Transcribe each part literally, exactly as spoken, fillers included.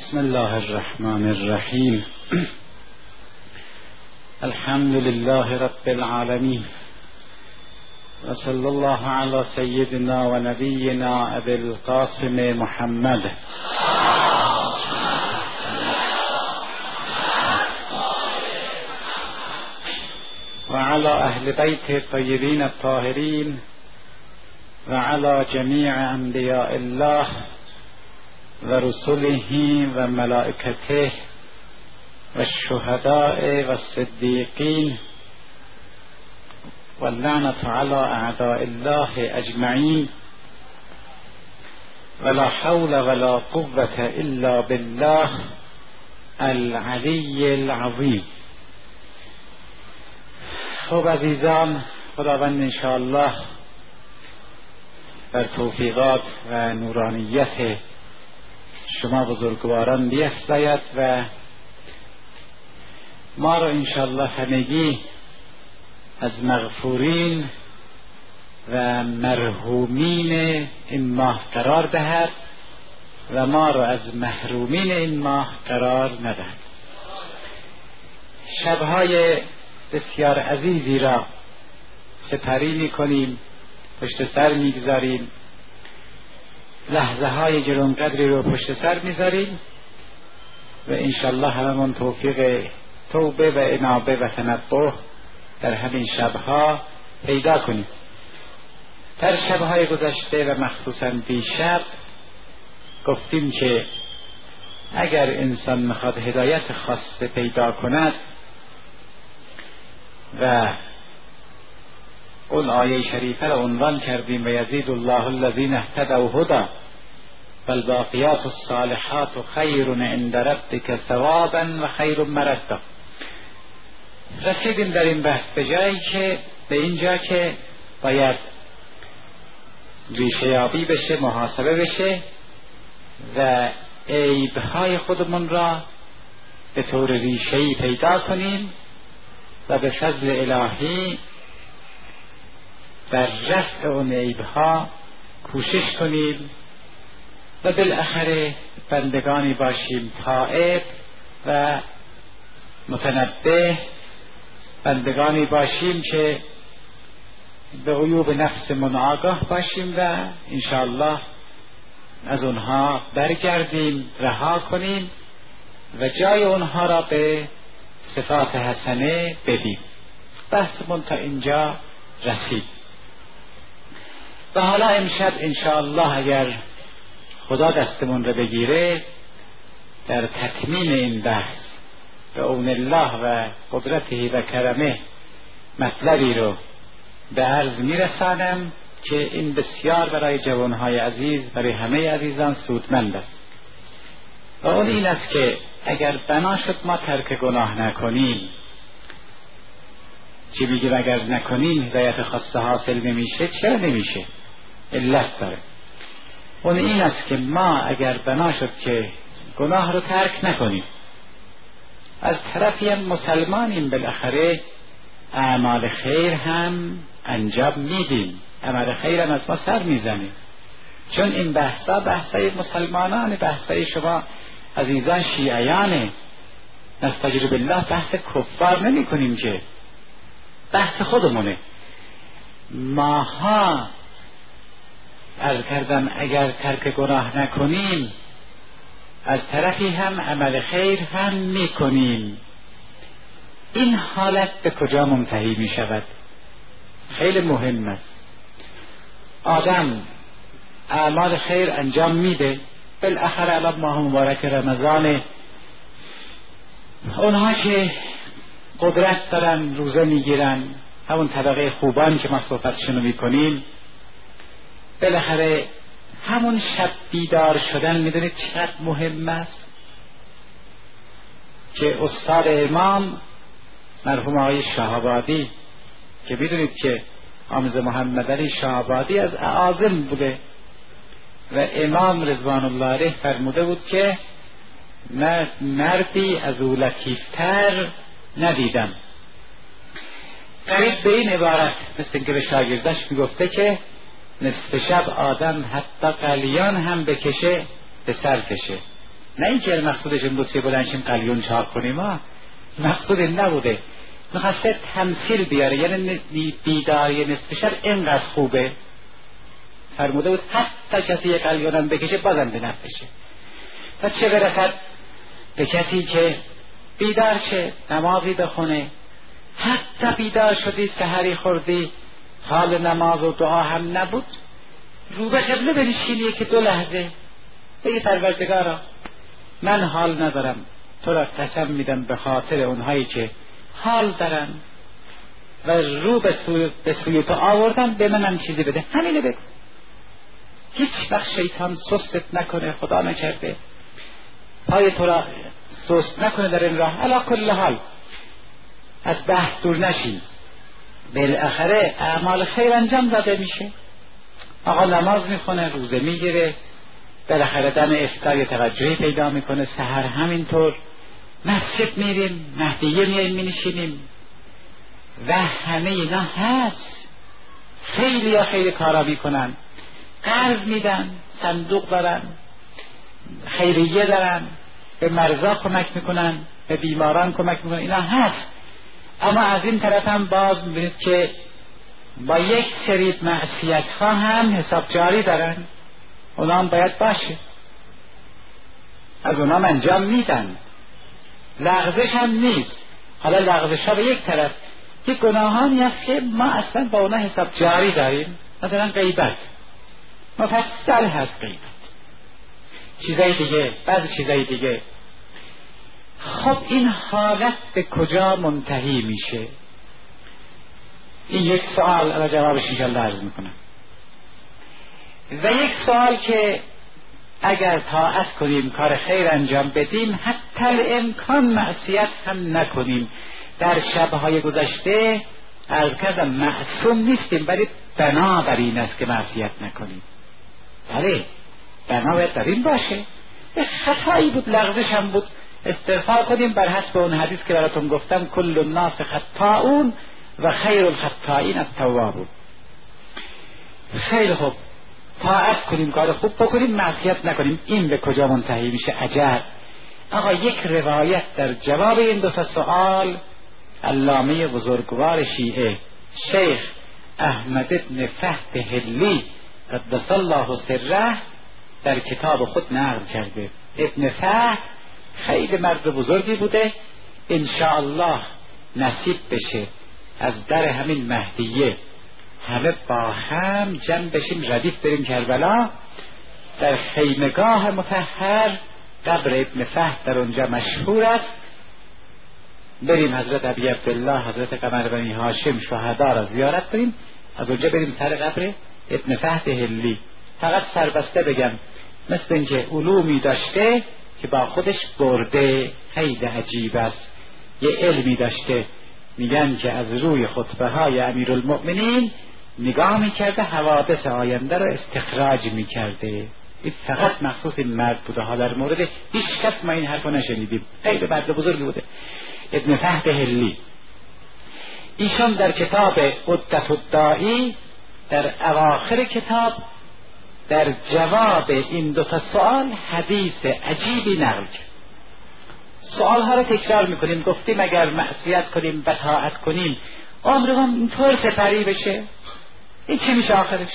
بسم الله الرحمن الرحیم. الحمد لله رب العالمین و صلی الله علی سیدنا و نبینا ابی القاسم محمد و علی اهل بیت الطیبین الطاهرین و علی جمیع انبیاء الله و رسله و ملائکته و الشهداء و الصدیقین و اللعنة علی اعداء الله اجمعین ولا حول ولا قوة الا بالله العلی العظیم. خب عزیزان، خداوند انشاءالله بر توفیقات و نورانیت شما بزرگواران بیفزاید و ما را انشاءالله همگی از مغفورین و مرحومین این ماه قرار دهد و ما را از محرومین این ماه قرار ندهد. شبهای بسیار عزیزی را سپری می کنیم، پشت سر می گذاریم، لحظه های جرمقدری رو پشت سر میذاریم و انشالله هممون توفیق توبه و انابه و تنبه در همین شبها پیدا کنیم. در شبهای گذشته و مخصوصا دیشب گفتیم که اگر انسان میخواد هدایت خاصه پیدا کند و اون آیه شریفه را عنوان کردیم و یزید الله الذین اهتدوا هدی والباقیات الصالحات خیر عند ربک ثوابا و خیر مردا. رسیدیم در این بحث به جایی که به اینجا که باید ریشه یابی بشه، محاسبه بشه و عیبهای خودمون را به طور ریشه‌ای پیدا کنیم و به فضل الهی در رفع اون عیبها کوشش کنیم و بالاخره بندگانی باشیم تائب و متنبه، بندگانی باشیم که به عیوب نفسمون آگاه باشیم و انشاءالله از اونها برگردیم، رها کنیم و جای اونها را به صفات حسنه بدیم. بحثمون تا اینجا رسید و حالا امشب انشاءالله اگر خدا دستمون رو بگیره در تکمیل این بحث به اون الله و قدرته و کرمه مطلبی رو به عرض میرسانم که این بسیار برای جوانهای عزیز، برای همه عزیزان سودمند است و اون این است که اگر بنا شد ما ترک گناه نکنیم، چی میگیم اگر نکنیم هدایت خاصه حاصل نمیشه؟ چرا نمیشه؟ علت داره. اون این است که ما اگر بنا شد که گناه رو ترک نکنیم، از طرفی هم مسلمانیم، بالاخره اعمال خیر هم انجام میدیم، عمل خیر هم از ما سر میزنیم، چون این بحثا بحثای مسلمانان، بحثای شما عزیزان شیعیانه. نستجر بالله بحث کفار نمی کنیم که، بحث خودمونه. ماها عرض کردم اگر ترک گناه نکنیم از طرفی هم عمل خیر هم میکنیم. این حالت به کجا منتهی می شود؟ خیلی مهم است. آدم اعمال خیر انجام میده، بالاخره الان ماه مبارک رمضان، اونها که قدرت دارن روزه میگیرن، همون طبقه خوبان که ما صحبتشونو میکنیم، بالاخره همون شب بیدار شدن میدونید چقدر مهم است که استاد امام مرحوم آقای شاه‌آبادی که میدونید که آموز محمد علی شاه‌آبادی از اعاظم بوده و امام رضوان الله علیه فرموده بود که من مردی از او لطیفتر ندیدم. قریب به این عبارت مثل اینکه به شاگردش میگفته که نصف شب آدم حتی قلیان هم بکشه به سر کشه. نه اینکه مقصودش این بود که بلنشیم قلیون چاق کنیم، ما مقصود این نبوده. میخواسته تمثیل بیاره، یعنی بیداری نصف شب اینقدر خوبه، فرموده بود حتی کسی یک قلیونم بکشه بازم به نفعشه. و چه برسد به کسی که بیدار شه، نمازی بخونه، حتی بیدار شدی سحری خوردی حال نماز و دعا هم نبود، رو به قبله بنشینی که دو لحظه بگی پروردگارا من حال ندارم، تو را قسم میدم به خاطر اونهایی که حال دارن و رو به سوی, به سوی تو آوردن، به منم چیزی بده. همینه بگو. هیچ وقت شیطان سستت نکنه، خدا نکرده پای تو را سست نکنه در این راه. علی کل حال از بحث دور نشین، بالاخره اعمال خیر انجام داده میشه. آقا نماز میخونه، روزه میگیره، بالاخره دم افطار توجهی پیدا میکنه، سحر همینطور، مسجد میریم، مهدیه میریم مینشینیم و همه اینا هست. خیلی ها خیلی کارا میکنن، قرض میدن، صندوق دارن، خیریه دارن، به مرضا کمک میکنن، به بیماران کمک میکنن، اینا هست. اما از این طرف هم باز میبینید که با یک سری معصیت ها هم حساب جاری دارن، اونا هم باید باشه، از اونا هم انجام میدن، لغزش هم نیست. حالا لغزش ها به یک طرف، یک گناهانی هست که ما اصلا با اونا حساب جاری داریم، مثلا غیبت مفصل هست، غیبت، چیزای دیگه، بعضی چیزای دیگه. خب این حالت به کجا منتهی میشه؟ این یک سوال و جوابش انشاءالله عرض میکنم. و یک سوال که اگر طاعت کنیم، کار خیر انجام بدیم، حتی الامکان معصیت هم نکنیم. در شبهای گذشته عرض کردم معصوم نیستیم، ولی بنا بر این است که معصیت نکنیم. بله بنا باید در این باشه. یک خطایی بود، لغزش هم بود، استغفار کنیم بر حسب اون حدیث که براتون گفتم، کل الناس خطاؤون و خیر الخطائین التوابون. خیلی خوب، طاعت کنیم، کار خوب بکنیم، معصیت نکنیم. این به کجا منتهی میشه؟ عجب. آقا یک روایت در جواب این دو تا سوال علامه بزرگوار شیعه شیخ احمد بن فهد هلی قدس الله سره در کتاب خود نقل کرده. ابن فهد خیلی مرد بزرگی بوده، انشاءالله نصیب بشه از در همین مهدیه همه با هم جمع بشیم، ردیف بریم کربلا، در خیمگاه مطهر قبر ابن فهد در اونجا مشهور است، بریم حضرت ابی عبدالله حضرت قمر بنی هاشم شهدا را زیارت کنیم، از اونجا بریم سر قبر ابن فهد هلی. فقط سربسته بگم مثل اینکه علومی داشته که با خودش برده، خیلی عجیب است. یه علمی داشته، میگن که از روی خطبه های امیرالمؤمنین نگاه میکرده، حوادث آینده رو استخراج میکرده. این فقط مخصوص این مرد بوده ها، در مورد هیچ کس ما این حرفو نشنیدیم. خیلی مرد بزرگی بوده ابن فهد هلی. ایشون در کتاب عدت الداعی در اواخر کتاب در جواب این دو تا سوال حدیث عجیبی نقل کرد. سوال ها رو تکرار میکنیم، گفتیم اگر معصیت کنیم و طاعت کنیم عمرمون اینطور سپری بشه، این چه میشه آخرش؟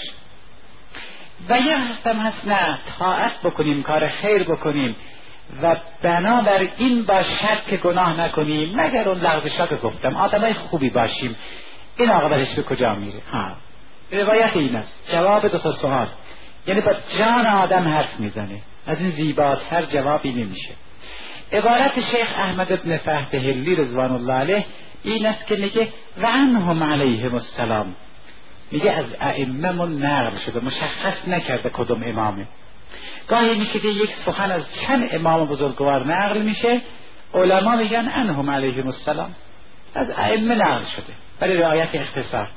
و یه هستم هست نه، طاعت بکنیم، کار خیر بکنیم و بنابر این باشد که گناه نکنیم، مگر اون لغزشات که گفتم آدمای خوبی باشیم. این عاقبتش به کجا میره؟ ها روایت این است، جواب دو تا سوال، یعنی با جان آدم حرف میزنه، از این زیباتر جوابی نمیشه. عبارت شیخ احمد بن فهد هلی رضوان الله علیه این است که میگه و عنهم علیهم السلام، میگه از ائمه من نقل شده، مشخص نکرده کدوم امامه. گاهی میشه که یک سخن از چند امام بزرگوار نقل میشه، علما میگن عنهم علیهم السلام، از ائمه نقل شده، برای رعایت اختصار.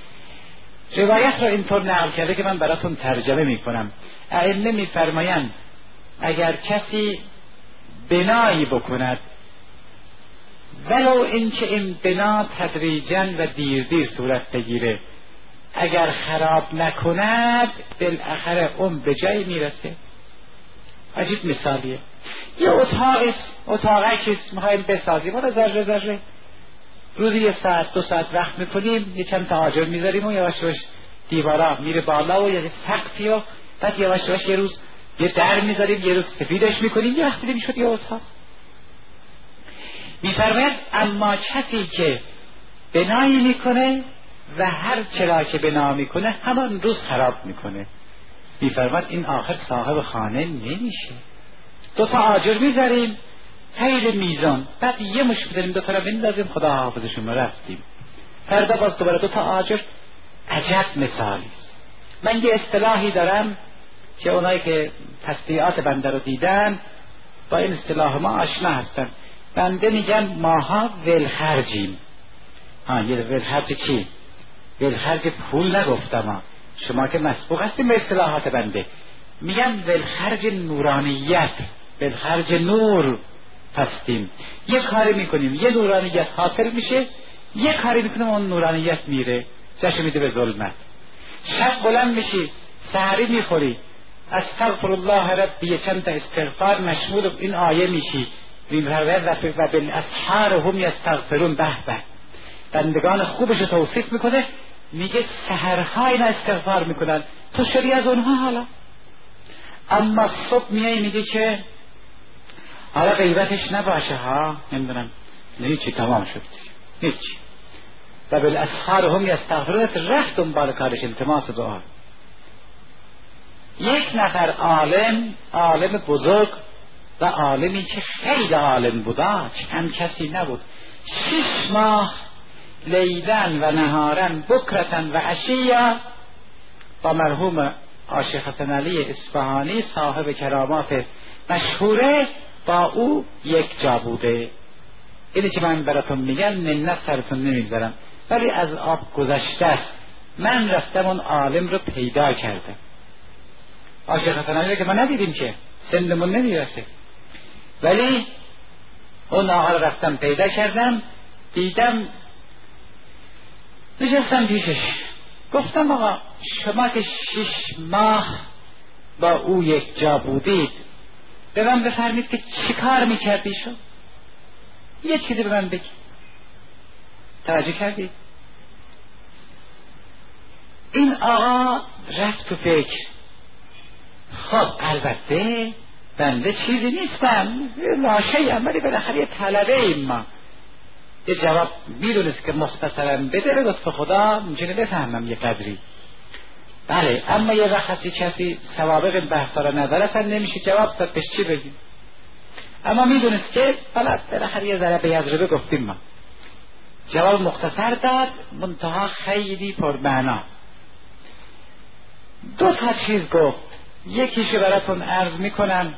روایت رو اینطور نقل کرده که من براتون ترجمه میکنم. ائمه میفرمایند اگر کسی بنایی بکند، ولو اینکه این بنا تدریجاً و دیر دیر صورت بگیره، اگر خراب نکند بالاخره اون به جایی میرسه. عجیب مثالیه. یه اتاق است، اتاقک است، میخوایم بسازیم، اون ذره ذره روزی یه ساعت دو ساعت وقت میکنیم، یه چند تا آجر میذاریم و یواش یواش دیوارا میره بالا و یه سقفی و بعد یواش یواش یه روز یه در میذاریم، یه روز سفیدش میکنیم، یه وقتی میشد یه اتاق. میفرماید اما کسی که بنایی میکنه و هر چرا که بنا میکنه همان روز خراب میکنه، میفرماید این آخر صاحب خانه نمیشه. دو تا آجر میذاریم خیلی میزان، بعد یه مش بذاریم دو تا رو بندازیم، خدا حافظشون رو رفتیم، فردا باز دوباره دو تا آجر. عجب مثالی. من یه اصطلاحی دارم که اونایی که تصدیعات بنده رو دیدن با این اصطلاح ما آشنا هستن. بنده میگم ماها ولخرجیم. ها یه ولخرج چی؟ ولخرج پول نگفتم ها. شما که مسبوق هستیم به اصطلاحات بنده. میگم ولخرج نورانیت، ولخرج نور هستیم. یه کاری میکنیم یه نورانیت حاصل میشه، یه کاری میکنیم اون نورانیت میره جاش میده به ظلمت. شب بلند میشی سحری میخوری استغفر الله ربی، چند تا استغفار مشمول این آیه میشی، و بالاسحار هم یستغفرون. به به، بندگان خوبش رو توصیف میکنه، میگه سحرها این استغفار میکنن، تو شری از اونها. حالا اما صبح میای میگه که حالا غیبتش نباشه ها، نمیدونم هیچی تمام شد هیچی، و بالاسحار هم یستغفرون، رفت دنبال کارش، التماس دعا. یک نفر عالم، عالم بزرگ و عالمی که خیلی عالم بودا، کم کسی نبود، شش ماه لیلن و نهارن بکرتن و عشیا با مرحوم عاشق حسن علی اصفهانی صاحب کرامات مشهوره با او یک جا بوده. اینی که من براتون میگم منت سرتون نمیذارم، ولی از آب گذشته است. من رفتم اون عالم رو پیدا کردم. عاشق حسن علی که ما ندیدیم که سنمون نمیرسه، ولی اون آقا رو رفتم پیدا کردم، دیدم نشستم پیشش، گفتم آقا شما که شش ماه با او یک جا بودید، به من بفرمید که چی کار میکردی شو؟ یه چیزی به من بگی. توجه کردید؟ این آقا رفت تو فکر. خب البته بنده چیزی نیستم، لاشه ام، ولی بالاخره یه طلبه ایم ما. یه جواب میدونست که مختصرا بده، به لطف خدا میتونه بفهمم یه قدری. بله، اما یه وقتی کسی سوابق بحثا رو نداره اصلا نمیشه جواب داد بهش چی بگیم. اما میدونست که بلد بالاخره یه ذره به یزربه گفتیم ما. جواب مختصر داد، منتها خیلی پرمعنا. دو تا چیز گفت، یکیشو براتون عرض میکنم،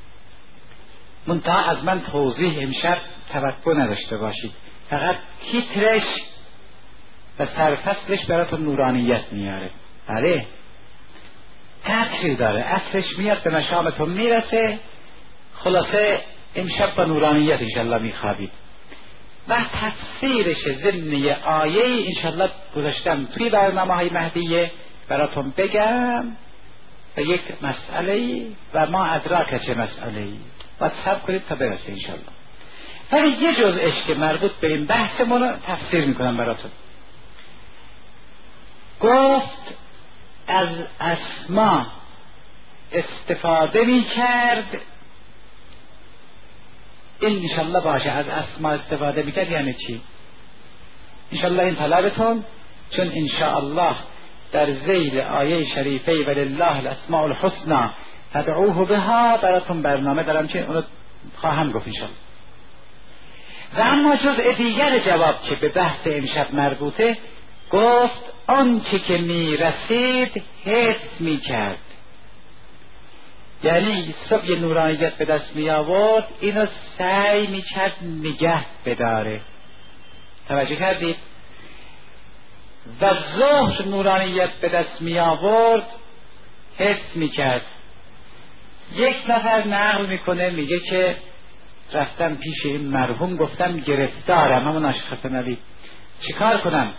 منتها از من توضیح امشب توقع نداشته باشید، فقط تیترش و سرفصلش براتون نورانیت میاره. بله، عطری داره، عطرش میاد به مشامتون میرسه. خلاصه امشب با نورانیت انشالله میخوابید. و تفسیرش ضمن آیه انشالله گذاشتم توی برنامه های مهدیه براتون بگم به یک مسئله و ما ادراک چه مسئله و صبر کنید تا برسه انشالله. ولی یه جزءش که مربوط به این بحثمون رو تفسیر میکنم براتون. گفت از اسما استفاده میکرد، این انشالله باشه، از اسما استفاده میکرد یعنی چی؟ انشالله این طلبتون، چون انشاءالله در ذیل آیه شریفه ولله الاسماء الحسنى تدعوه بها براتون برنامه دارم که اونو خواهم گفت انشالله. و اما جزء دیگر جواب که به بحث امشب مربوطه، گفت آنچه که میرسید حفظ میکرد. یعنی صبح یه نورانیت به دست می آورد، اینو سعی میکرد نگه بداره. توجه کردید؟ و ظهر نورانیت به دست می آورد، حفظ میکرد. یک نفر نقل میکنه میگه که رفتم پیش این مرحوم، گفتم گرفتارم، همون عاشق حسن علی، چیکار کنم؟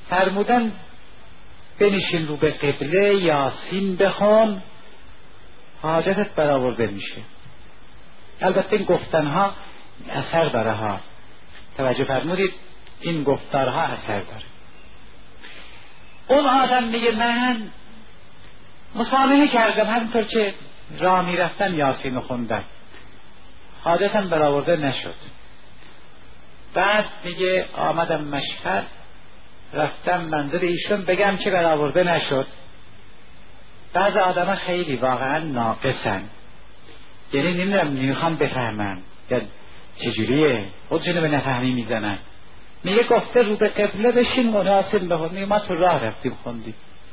فرمودن بنشین رو به قبله، یاسین بخون، حاجتت برآورده میشه. البته این گفتنها اثر داره ها، توجه فرمودید، این گفتارها اثر داره. اون آدم میگه من مسامحه کردم، همینطور که راه میرفتم یاسین خوندم، حاجتم برآورده نشد. بعد میگه آمدم مشهد، رفتم منزل ایشون بگم که برآورده نشد. بعض آدم خیلی واقعا ناقصن، یعنی نمیدونم میخوام بفهمم یا چجوریه، خودشونو به نفهمی میزنن. میگه گفته رو به قبله بشین مناسب بخون، میگه ما تو راه رفتیم خوندیم.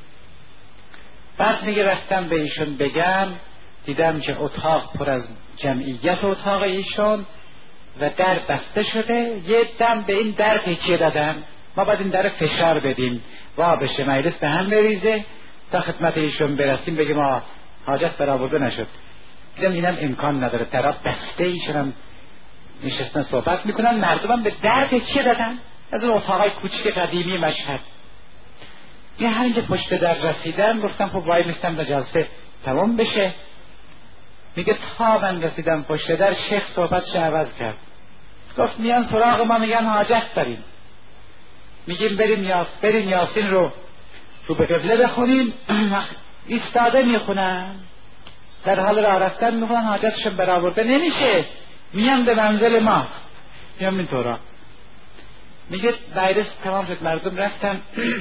بعد میگه رفتم به ایشون بگم، دیدم که اتاق پر از جمعیت اتاق ایشون و در بسته شده، یه دم به این در تکیه دادن، ما باید این در فشار بدیم وا بشه، مجلس به هم بریزه تا خدمت ایشون برسیم بگیم ما حاجت برآورده نشد. دیدم اینم امکان نداره، در بسته ایشون هم نشستن صحبت میکنن، مردمم به در تکیه دادن از اون اتاقای کوچیک قدیمی مشهد. یه همینجا پشت در رسیدم، گفتم خب وای میستم تا جلسه تمام بشه. میگه تا من رسیدم پشت در، شیخ صحبتش عوض کرد، گفت میان سراغ ما میگن حاجت داریم، میگیم بریم یاس بریم یاسین رو رو به قبله بخونیم، ایستاده میخونن، در حال راه رفتن میخونن، حاجتشون برآورده نمیشه، میان به منزل ما، میان اینطورا. میگه مجلس تمام شد، مردم رفتن،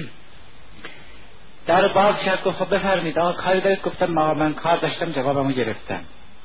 در باز شد، گفت خب بفرمید آقا کاری دارید؟ گفتم ما من کار داشتم، جوابمو گرفتم.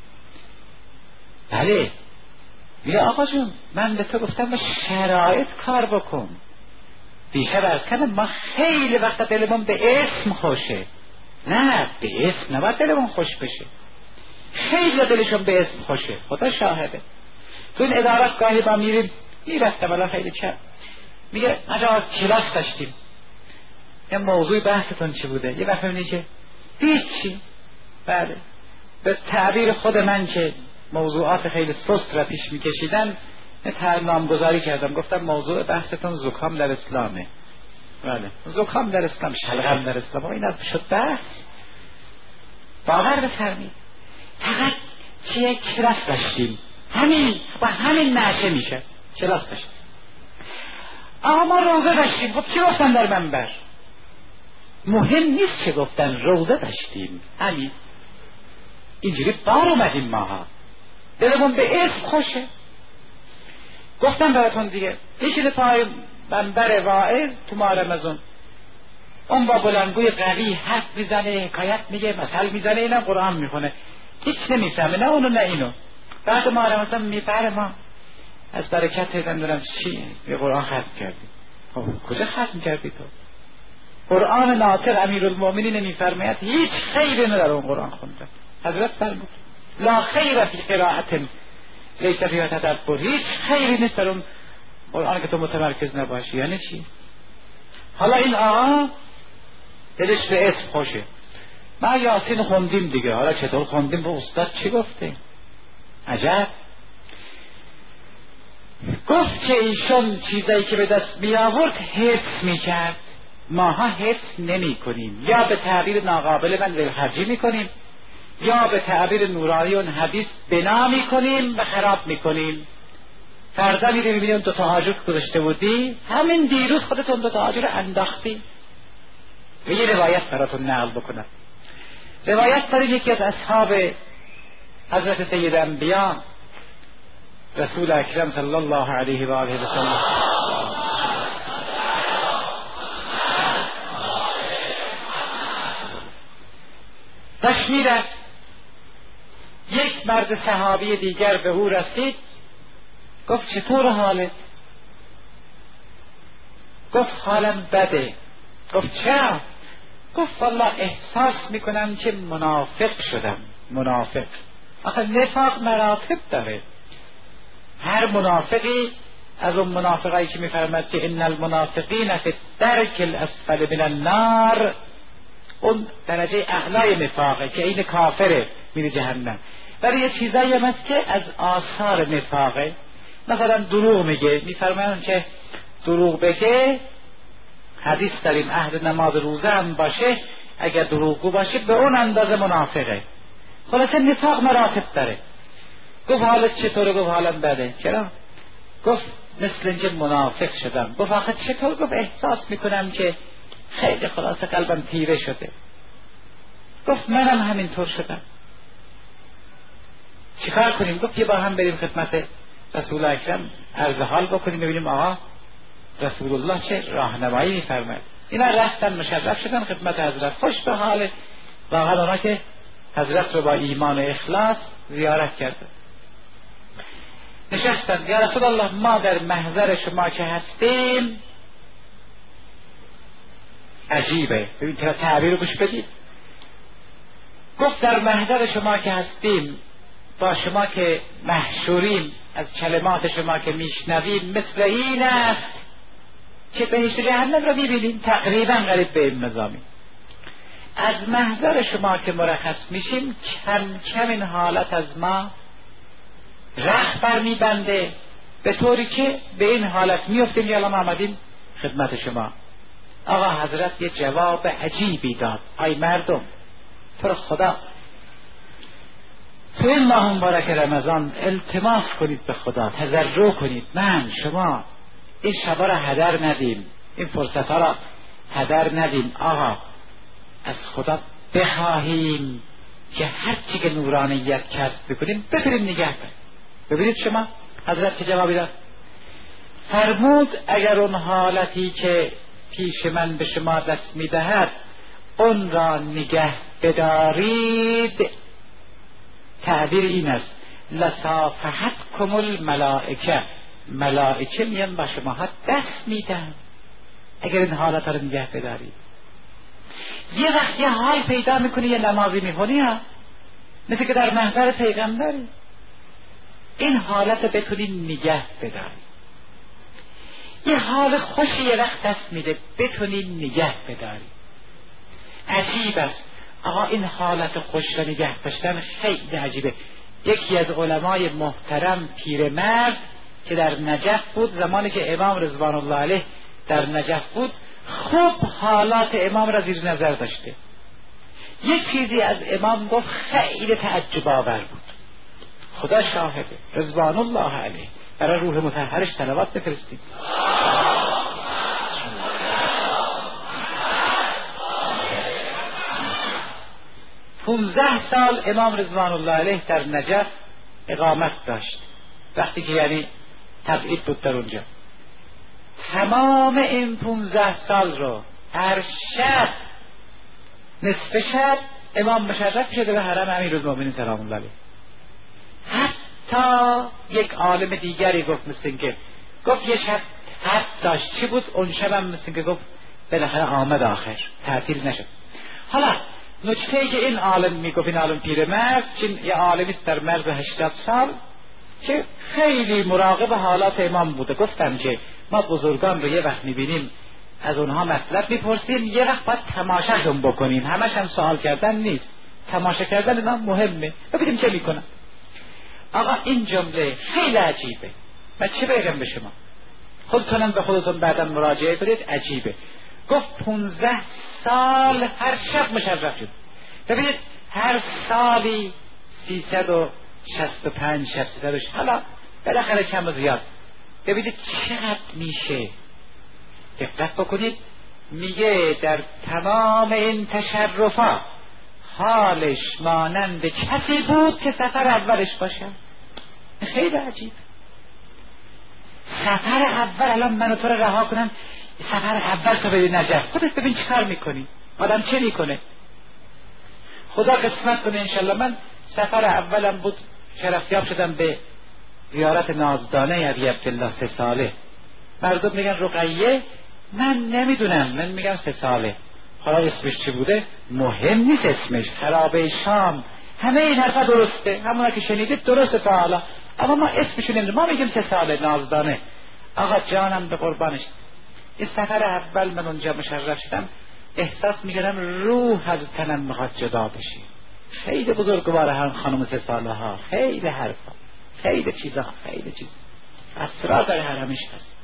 بله. میگه آقا جون من به تو گفتم با شرایط کار بکن، دیشب عرض کردم ما خیلی وقت دلمون به اسم خوشه، نه به اسم نباید دلمون خوش بشه، خیلی دلشون به اسم خوشه، خدا شاهده. تو این ادارات گاهی با میریم، میرفتم الان خیلی چند، میگه عجب کلاس داشتیم، یه موضوع بحثتون چی بوده؟ یه وقت میبینی که هیچی. بله به تعبیر خود من که موضوعات خیلی سست را پیش میکشیدن، یه نامگذاری کردم، گفتم موضوع بحثتون زکام در اسلامه. بله زکام در اسلام، شلغم در اسلام، این از شد بحث. باور بفرمید فقط چیه کلاس داشتیم، همین با همین نشه میشه کلاس داشتیم. آقا ما روزه داشتیم، خب چی گفتن در منبر؟ مهم نیست چه گفتن، روزه داشتیم، همین. اینجوری بار اومدیم ماها، دلمون به اسم خوشه. گفتم براتون دیگه، کشید پای منبر واعظ تو ماه رمضان، اون با بلندگوی قوی حرف میزنه، حکایت میگه، مثل میزنه، اینم قرآن میخونه، هیچ نمیفهمه، نه اونو نه اینو. بعد ماه رمضان میبره ما از برکت نمیدونم چی یه قرآن ختم کردی. خب کجا ختم کردی تو؟ قرآن ناطق امیرالمؤمنین میفرماید هیچ خیری نداره اون قرآن خوندن. حضرت فرمود لا خیر فی قراءة لیس فیها تدبر، هیچ خیری نیست در اون قرآن که تو متمرکز نباشی. یعنی چی؟ حالا این آقا دلش به اسم خوشه، ما یاسین خوندیم دیگه، حالا چطور خوندیم؟ به استاد چی گفته؟ عجب. گفت که ایشون چیزایی که به دست می آورد حفظ می کرد، ماها حفظ نمی کنیم، یا به تعبیر ناقابل من ولخرجی می کنیم، یا به تعبیر نورانی اون حدیث بنا می کنیم و خراب می کنیم. فردا می بینیم اون دوتا آجر که گذاشته بودی، همین دیروز خودتون دوتا آجر رو انداختی. و یه روایت براتون نقل بکنم. روایت داریم یکی از اصحاب حضرت سید انبیا رسول اکرم صلی الله علیه و آله و سلم داشت میرفت، یک مرد صحابی دیگر به او رسید، گفت چطور حالت؟ گفت حالم بده. گفت چرا؟ گفت والله احساس میکنم که منافق شدم. منافق آخه نفاق مراتب داره، هر منافقی از اون منافقایی که میفرماد که ان المنافقین فی الدرک الاسفل من النار، اون درجه اعلای نفاقه که این کافره میره جهنم. ولی یه چیزایی هم هست که از آثار نفاقه، مثلا دروغ میگه، میفرمایند که دروغ بگه، حدیث داریم عهد نماز روزه هم باشه، اگر دروغگو باشه به اون اندازه منافقه. خلاصه نفاق مراتب داره. گفت حالت چطوره؟ گفت حالم بده. چرا؟ گفت مثل اینکه منافق شدم. گفت آخه چطور؟ گفت احساس میکنم که خیلی خلاصه قلبم تیره شده. گفت منم همینطور شدم. چیکار کنیم؟ گفت یه با هم بریم خدمت رسول اکرم عرض حال بکنیم ببینیم آقا رسول الله چه راهنمایی میفرماید. اینا رفتن مشرف شدن خدمت حضرت، خوش به حال واقعا اونا که حضرت رو با ایمان و اخلاص زیارت کردن. نشستن یا رسول الله ما در محضر شما که هستیم. عجیبه، ببین که تعبیر رو گوش بدید. گفت در محضر شما که هستیم، با شما که محشوریم، از کلمات شما که میشنویم مثل این است که بهشت جهنم رو میبینیم، تقریبا قریب به این مضامین. از محضر شما که مرخص میشیم کم کم این حالت از ما رخ بر میبنده، به طوری که به این حالت میفتیم یا الان آمدیم خدمت شما. آقا حضرت یه جواب عجیبی داد. ای مردم، تو خدا تو این ماه مبارک رمضان التماس کنید به خدا، تضرع کنید من شما این شبا را هدر ندیم، این فرصت ها را هدر ندیم. آقا از خدا بخواهیم که هرچی که نورانیت کسب بکنیم بتونیم نگه داریم. ببینید شما حضرت چه جوابی داد. فرمود اگر اون حالتی که پیش من به شما دست میدهد اون را نگه بدارید، تعبیر این است لصافحتکم الملائکه، ملائکه میان با شما ها دست میدن اگر این حالت رو نگه بدارید. یه وقت یه حال پیدا میکنی یه نمازی میخونی ها مثل که در محضر پیغمبری، این حالت رو بتونی نگه بداری. یه حال خوشی یه وقت دست میده بتونی نگه بداری. عجیب است آقا این حالت خوش رو نگه داشتن خیلی عجیبه. یکی از علمای محترم پیرمرد که در نجف بود، زمانی که امام رضوان الله علیه در نجف بود، خوب حالات امام را زیر نظر داشته. یک چیزی از امام گفت خیلی تعجب آور بود. خدا شاهده رضوان الله علیه، برای روح مطهرش صلوات بفرستید. پونزده سال امام رضوان الله علیه در نجف اقامت داشت، وقتی که یعنی تبعید بود در اونجا. تمام این پونزده سال رو هر شب نصف شب امام مشرف شده به حرم امیرالمومنین سلام الله علیه. حتی یک عالم دیگری گفت مثل این که گفت یه شب حد داشت، چی بود اون شبم مثل این که گفت بالاخره آمد آخر تعطیل نشد. حالا نکته ای که این عالم میگفت، این عالم پیرمرد چون یه عالمیست در مرز هشتاد سال که خیلی مراقب حالات امام بوده، گفتن که ما بزرگان رو یه وقت میبینیم از اونها مطلب میپرسیم، یه وقت باید تماشاشون بکنیم، همش هم سوال کردن نیست، تماشا کردن اینا مهمه، ببینیم چه میکنن. آقا این جمله خیلی عجیبه. من چه بگم به شما؟ خودتونم به خودتون بعدا مراجعه کنید. عجیبه. گفت پونزده سال هر شب مشرف شد. ببینید هر سالی سیصد و شصت و پنج شصت و شش، حالا بالاخره کم و زیاد. ببینید چقدر میشه. دقت بکنید، میگه در تمام این تشرفات حالش مانند کسی بود که سفر اولش باشه. خیلی عجیب. سفر اول الان من و تو رو رها کنن، سفر اول تو بری نجف، خودت ببین چه کار میکنی، آدم چه میکنه. خدا قسمت کنه انشالله. من سفر اولم بود، شرفتیاب شدم به زیارت نازدانه ابی عبدالله سه ساله. مردم میگن رقیه، من نمیدونم، من میگم سه ساله. حالا اسمش چی بوده مهم نیست، اسمش خرابه شام، همه این حرفا درسته، همونا که شنیدید درسته تا حالا، اما ما اسمشو نمیدونم. ما میگیم سه ساله نازدانه. آقا جانم به قربانش، این سفر اول من اونجا مشرف شدم، احساس میکردم روح از تنم میخواد جدا بشی. خیلی بزرگواره هم خانم سه ساله ها، خیلی حرفا، خیلی چیزا، خیلی چیز اسرار در حرمش هست.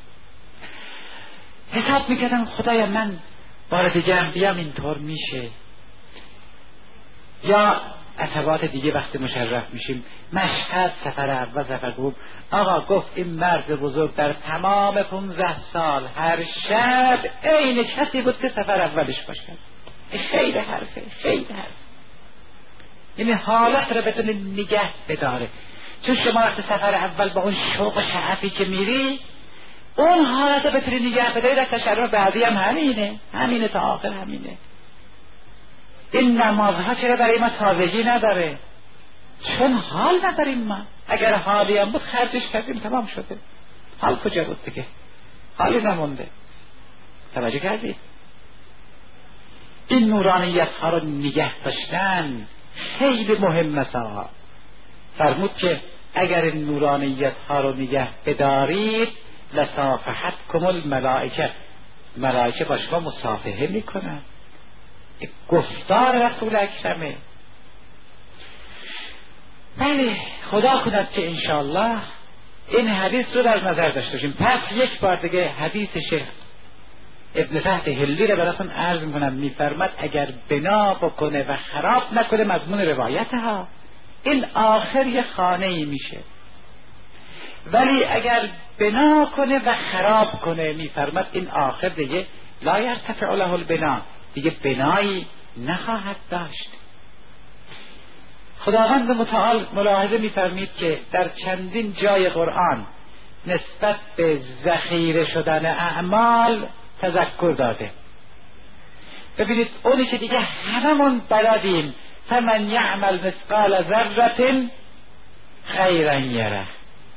حساب میکردم خدایا من بار دیگه هم بیام اینطور میشه. یا عتبات دیگه وقتی مشرف میشیم. مشهد سفر اول سفر دوم، آقا گفت این مرد بزرگ در تمام پونزده سال هر شب عین کسی بود که سفر اولش باشه. خیلی حرفه، خیلی حرف، یعنی حالت رو بتونه نگه بداره. چون شما وقتی سفر اول با اون شوق و شعفی که میری اون حالت رو بتونی نگه بداری، در تشرف بعدی هم همینه، همینه تا آخر همینه. این نمازها چرا برای ما تازگی نداره؟ چون حال نداریم ما. اگر حالی هم بود خرجش کردیم تمام شده. حال کجا بود دیگه؟ حالی نمونده. توجه کردید؟ این نورانیت ها رو نگه داشتن خیلی مهمه. سوا فرمود که اگر این نورانیت ها رو نگه بدارید لصافحتکم الملائکه، ملائکه با شما مصافحه میکنن. گفتار رسول اکرمه. بله، خدا کند که انشاءالله این حدیث رو در نظر داشته باشیم. پس یک بار دیگه حدیث شیخ ابن تحت هلی رو براتون عرض میکنم. میفرماد اگر بنا بکنه و خراب نکنه، مضمون روایت ها این آخر یه خانه ای میشه، ولی اگر بنا کنه و خراب کنه، میفرماد این آخر دیگه لا یرتفع له البنا، دیگه بنایی نخواهد داشت. خداوند متعال ملاحظه می‌فرمید که در چندین جای قرآن نسبت به ذخیره شدن اعمال تذکر داده. ببینید اونی که دیگه هممون بلدیم، فمن یعمل مثقال ذره خیرا یره.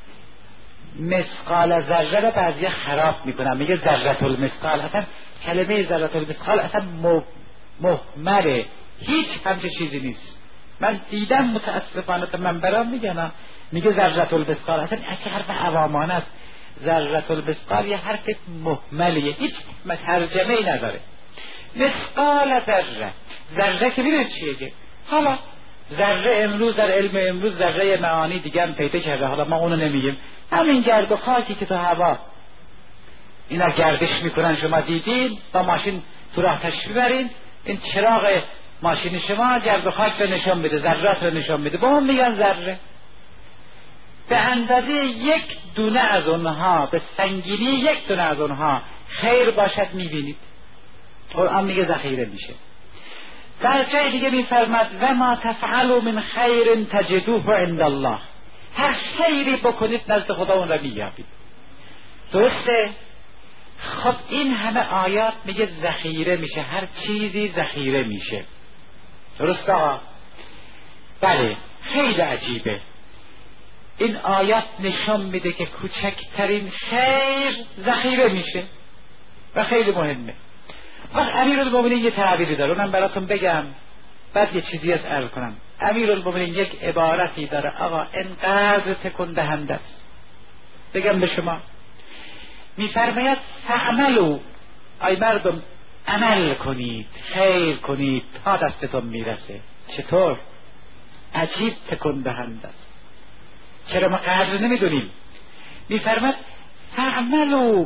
مثقال ذره رو بعضی خراب میکنن، میگه ذره المثقال. اصلا کلمه ذره المثقال اصلا مهمله، هیچ همچه چیزی نیست. من دیدم متاسفانه منبران میگن میگه ذره المثقال، اصلا اگه حرف عوامانه است. ذره المثقال یه حرف مهملیه، هیچ ترجمه ای نداره. مثقال ذره، ذره که میدونید چیه؟ حالا ذره امروز در علم امروز ذره معانی دیگه هم پیدا کرده، حالا ما اونو نمیگیم. همین گرد و خاکی که تو هوا اینا گردش میکنن، شما دیدین با ماشین تو راه تشریف برین، این چراغ ماشین شما گرد و خاک رو نشان میده، ذرات رو نشان میده، با هم میگن ذره. به اندازه یک دونه از اونها، به سنگینی یک دونه از اونها خیر باشد میبینید. قرآن میگه ذخیره میشه. در جای دیگه میفرماد و ما تفعلوا من خیر تجدوه عند الله، هر خیری بکنید نزد خدا اون را مییابید. درسته؟ خب این همه آیات میگه ذخیره میشه، هر چیزی ذخیره میشه. درسته ها؟ بله، خیلی عجیبه. این آیات نشان میده که کوچکترین خیر ذخیره میشه و خیلی مهمه. وقت امیرالمومنین یه تعبیری داره، اونم براتون بگم بعد یه چیزی از عرض کنم. امیرالمومنین یک عبارتی داره آقا انقدر تکون دهنده است، بگم به شما. میفرماید فعملوا، ای مردم عمل کنید، خیر کنید تا دستتون میرسه. چطور؟ عجیب تکون دهنده است. چرا ما قدر نمیدونیم؟ میفرماید فعملوا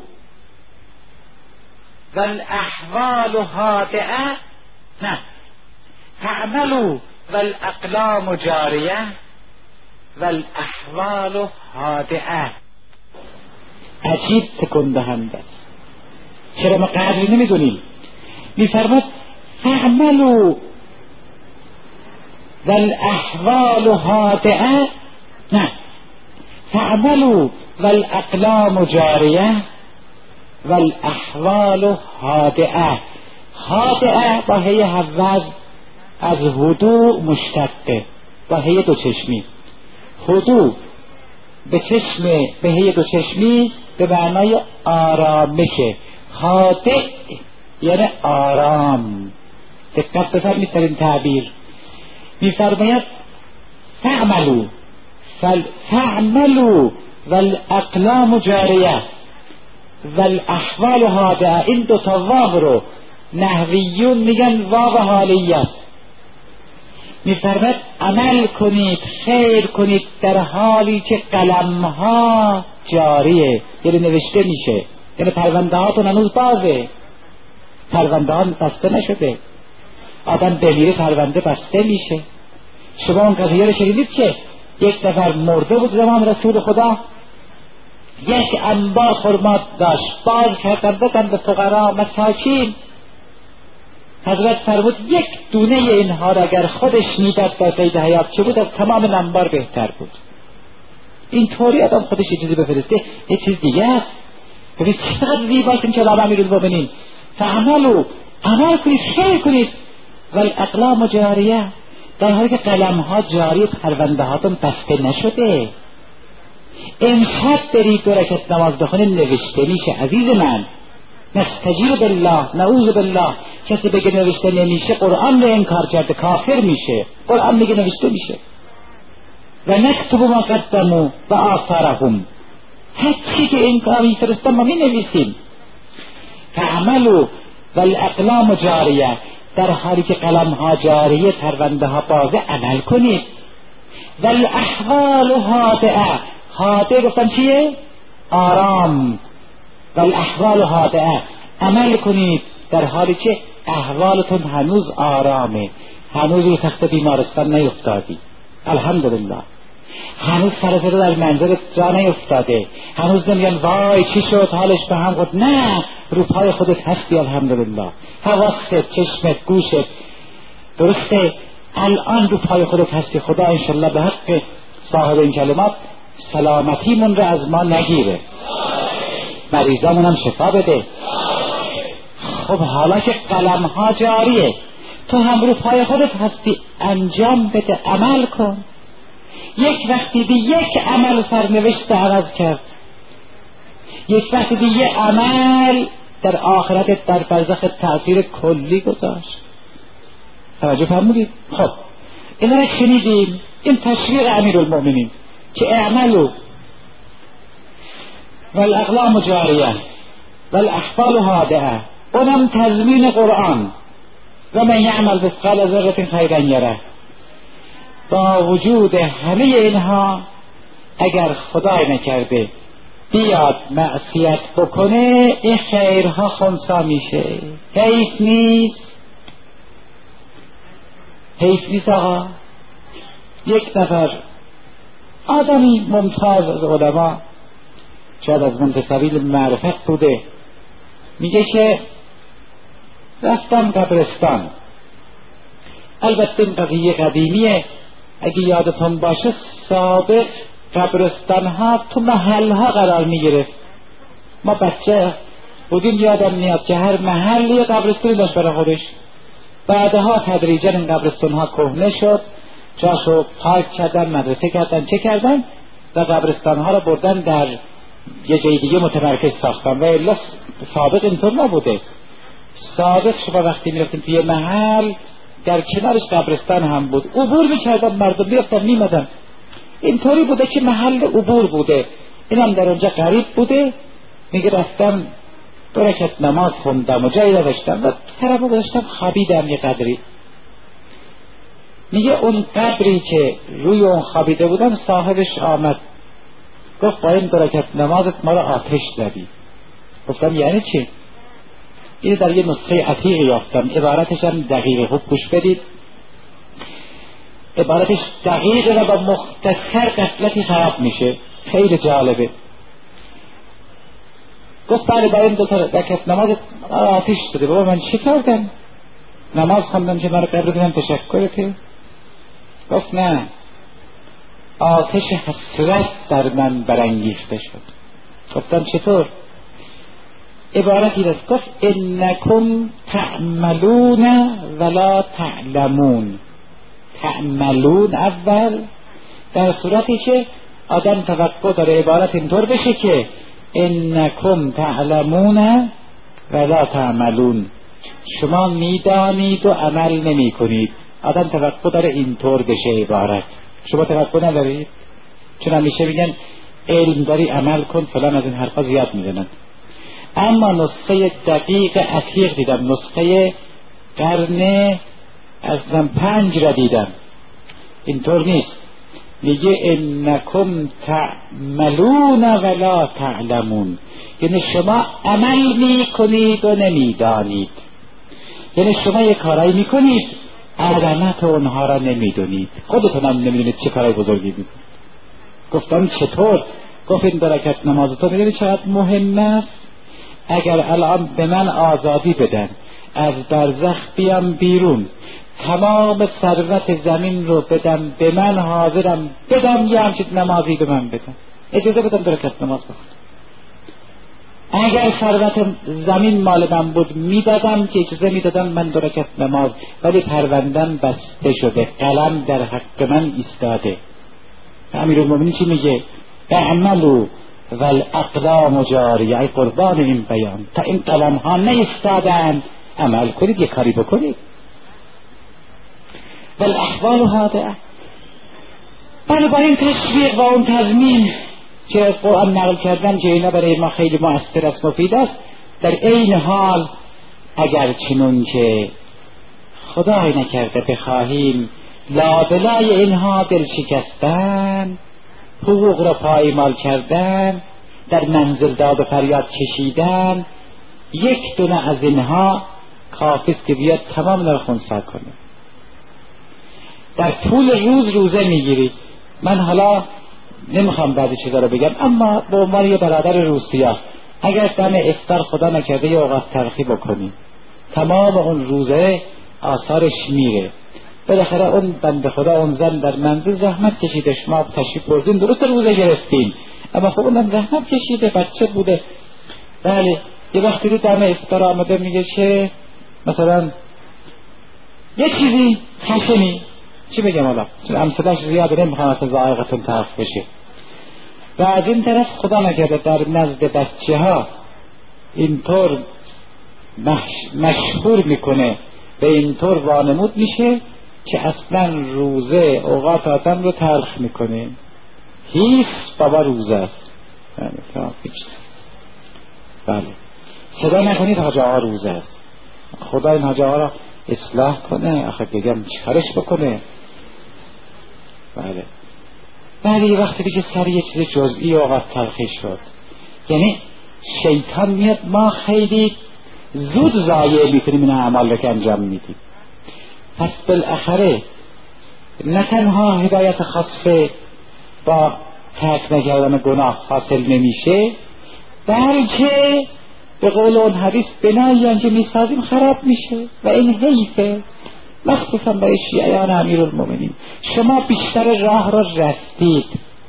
والاحوال هادئه، نه فعملوا والاقلام جاریه والاحوال هادئه. عجیب تکون دهنده است. چرا ما قدر نمیدونیم؟ میفرماد فعملوا والاحوال هادئه، نه فعملوا والاقلام جاریه والاحوال هادئه. هادئه با هی حوض از هدوء مشتقه، با هی دو چشمی. هدوء به چشم، به هی دو چشمی به معنای آرامشه. هادئ یعنی آرام. دقت بفرمایید در این تعبیر. میفرماید فعملوا فعملوا والاقلام جاریه والاحوال هادئه. این دو تا واو رو نحویون میگن واو حالیه است. میفرماید عمل کنید، خیر کنید در حالی که قلم ها جاریه، یعنی نوشته میشه، یعنی پرونده هاتون هنوز بازه، پرونده ها بسته نشده. آدم بمیره پرونده بسته میشه. شما اون قضیه رو شنیدید که یک نفر مرده بود زمان رسول خدا، یک انبار خرما داشت، باز کردن دادن به فقرا مساکین. حضرت فرمود یک دونه اینها را اگر خودش میداد در قید حیات چه بود، از تمام انبار بهتر بود. این طوری آدم خودش یه چیزی بفرسته یه چیز دیگه است. ببین چقدر زیباست که علامه امیرالمومنین فعملوا، عمل کنید، خیر کنید، والاقلام جاریه، در حالی که قلم ها جاری، پرونده هاتون بسته نشده. امشب برید دو رکعت نماز بخونید نوشته میشه. عزیز من، نستجیر بالله، نعوذ بالله، کسی بگه نوشته نمیشه قرآن رو انکار کرده، کافر میشه. قرآن میگه نوشته میشه. و نکتب ما قدموا و آثارهم، هر چی که انکار میفرستن ما می نویسیم. فعملوا والاقلام جاریه، در حالی که قلم ها جاریه، پرونده ها بازه، عمل کنید. والاحوال هادئه، هادئه گفتن چیه؟ آرام. والاحوال هادئه، عمل کنید در حالی که احوالتون هنوز آرامه، هنوز رو تخت بیمارستان نیفتادی، الحمدلله، هنوز سرسره در منزلت جا نیفتاده، هنوز نمیگن وای چی شد حالش به هم خود، نه، رو پای خودت هستی الحمدلله، حواست، چشمت، گوشت درسته، الان رو پای خودت هستی. خدا انشالله به حق صاحب این کلمات سلامتیمون رو از ما نگیره، مریضامون هم شفا بده. خب حالا که قلم ها جاریه، تو هم رو پای خودت هستی، انجام بده، عمل کن. یک وقتی دی یک عمل سرنوشت عوض کرد، یک وقتی دی یک عمل در آخرت در برزخ تأثیر کلی گذاشت. توجه فرمودید؟ خب این را شنیدیم، این تشویق امیرالمومنین که اعملوا والاقلام جاریه والاحوال هادئه، اونم تضمین قرآن. و من یعمل مثقال ذره خیرا یره. با وجود همه اینها اگر خدای نکرده بیاد معصیت بکنه، این خیرها خنثی میشه. حیف نیست، حیف نیست آقا. یک نفر آدمی ممتاز از علما، شاید از منتسبین معرفت بوده، میگه که رفتم قبرستان. البته این قضیه قدیمیه، اگه یادتون باشه سابق قبرستان ها تو محل ها قرار می گرفت. ما بچه بودیم یادم میاد که هر محل یه قبرستانی داشت برای خودش. بعدها تدریجا این قبرستان ها کهنه شد، جاشو پارک کردن، مدرسه کردن، چه کردن و قبرستان ها رو بردن در یه جای دیگه متمرکز ساختن. و الا سابق اینطور نبوده. سابق شما وقتی میرفتیم توی یه محل در کنارش قبرستان هم بود، عبور میکردن، مردم بیفتن میمدن. اینطوری بوده که محل عبور بوده. اینم در اونجا قریب بوده. میگه رفتم دو رکعت نماز خوندم و جایی نداشتم و سرمو گذاشتم خوابیدم یه قدری. میگه اون قبری که روی اون خوابیده بودم صاحبش آمد گفت با این دو رکعت نمازت ما رو آتش زدی. گفتم یعنی چی؟ این در یه نسخه عتیقی یافتم، عبارتش هم دقیقه، خوب گوش بدید. عبارتش دقیقه و با مختصر قفلتی خراب میشه، خیلی جالبه. گفت بله با این دو تا رکعت نماز آتش شده. بابا من چی کردم؟ نماز خوندم که من قبر کنم تشکرته؟ گفت نه، آتش حسرت در من برانگیخته شد. گفتم چطور؟ عبارتی است. گفت انکم تعملون ولا تعلمون. تعملون اول در صورتی که آدم توقع داره عبارت اینطور بشه که انکم تعلمون ولا تعملون، شما میدانید و عمل نمی کنید. آدم توقع داره اینطور بشه عبارت. شما توقع ندارید؟ چون همیشه میگن علم داری عمل کن فلان، از این حرفا زیاد میزنن. اما نسخه دقیق عتیق دیدم، نسخه قرن از پنج را دیدم، اینطور نیست. میگه انکم تعملون ولا تعلمون، یعنی شما عمل میکنید و نمیدانید. یعنی شما یک کارایی میکنید عظمت اونها را نمیدونید، خودتون هم نمیدونید چه کارای بزرگی میکنید. گفتم چطور؟ گفت این دو رکعت نماز تو میدونید چقدر مهم است؟ اگر الان به من آزادی بدن از برزخ بیام بیرون، تمام ثروت زمین رو بدم به من، حاضرم بدم یه همچین نمازی به من بدم، اجازه بدم دو رکعت نماز بخونم. اگر ثروت زمین مال من بود میدادم که اجازه میدادم من دو رکعت نماز، ولی پروندم بسته شده، قلم در حق من ایستاده. امیرالمومنین چی میگه؟ اعملوا والاقلام جاریه، ای قربان این بیان، تا این قلم ها نیستادن عمل کنید، یه کاری بکنید. والاحوال هذا، بله با این تشویق و اون تضمین که از قرآن نقل کردن که اینا برای ما خیلی مؤثر است، مفید است، در این حال اگر چنون که خدای نکرده بخواهیم لابلای اینها دل شکستن، حقوق را پایمال کردن، در منزل داد و فریاد کشیدن، یک دونه از اینها کافیست که بیاد تمام را خونسا کنه. در طول روز روزه میگیری. من حالا نمیخوام بعضی چیزا رو بگم، اما به عنوان یه برادر روسیا اگر دم افطار خدا نکرده یه اوقات تلخی بکنی، تمام اون روزه آثارش میره. بالاخره اون بنده خدا، اون زن در منزل زحمت کشیده، شما تشریف بردین درست روزه گرفتین، اما خب اونم زحمت کشیده، بچه بوده. بله یه وقتی رو دم افطار آمده میگه که مثلا یه چیزی خشنی، چی بگم حالا چون امثلش زیاده نمیخوام اصلا ذائقتون طرف بشه. و از این طرف خدا نکرده در نزد بچه ها اینطور مش... مشهور میکنه به اینطور وانمود میشه که اصلا روزه اوقات آدم رو تلخ میکنه. هیچ بابا روزه است. بله صدا نکنید حاج آقا روزه است. خدا این حاج آقا را اصلاح کنه، آخه بگم چیکارش بکنه. بله بله یه وقتی که سر یه چیز جزئی اوقات تلخی شد، یعنی شیطان میاد ما خیلی زود ضایع میکنیم این اعمال رو که انجام میدیم. پس بالاخره نه تنها هدایت خاصه با ترک نکردن گناه حاصل نمیشه، بلکه به قول اون حدیث بنایی انجا میسازیم خراب میشه و این حیفه. مخصوصا برای شیعیان امیرالمومنین. شما بیشتر راه را رفتید،